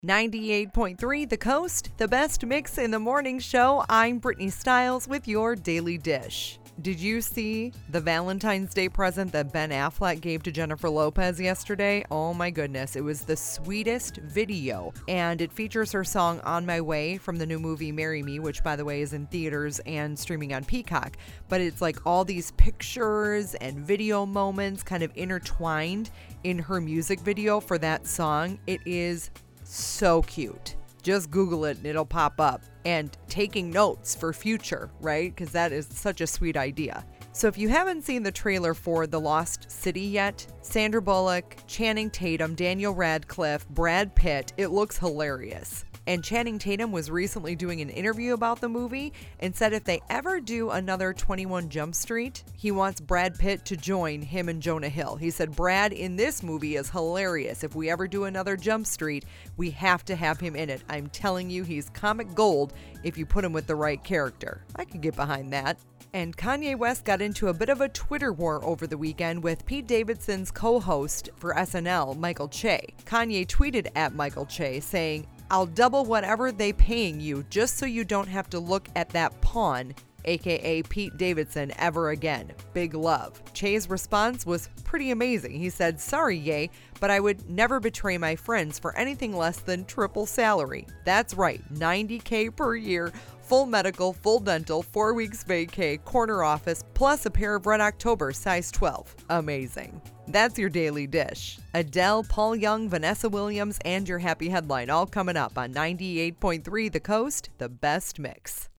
98.3 The Coast, the best mix in the morning show. I'm Brittany Stiles with your Daily Dish. Did you see the Valentine's Day present that Ben Affleck gave to Jennifer Lopez yesterday? Oh my goodness, it was the sweetest video, and it features her song On My Way from the new movie Marry Me, which by the way is in theaters and streaming on Peacock. But it's like all these pictures and video moments kind of intertwined in her music video for that song. It is so cute. Just Google it and it'll pop up. And taking notes for future, right? Because that is such a sweet idea. So if you haven't seen the trailer for The Lost City yet, Sandra Bullock, Channing Tatum, Daniel Radcliffe, Brad Pitt, it looks hilarious. And Channing Tatum was recently doing an interview about the movie and said if they ever do another 21 Jump Street, he wants Brad Pitt to join him and Jonah Hill. He said, Brad in this movie is hilarious. If we ever do another Jump Street, we have to have him in it. I'm telling you, he's comic gold if you put him with the right character. I could get behind that. And Kanye West got into a bit of a Twitter war over the weekend with Pete Davidson's co-host for SNL, Michael Che. Kanye tweeted at Michael Che saying, I'll double whatever they paying you just so you don't have to look at that pawn, aka Pete Davidson, ever again. Big love. Che's response was pretty amazing. He said, sorry, Ye, but I would never betray my friends for anything less than triple salary. That's right, $90K per year, full medical, full dental, 4 weeks vacay, corner office, plus a pair of Red October size 12. Amazing. That's your Daily Dish. Adele, Paul Young, Vanessa Williams, and your happy headline all coming up on 98.3 The Coast, the best mix.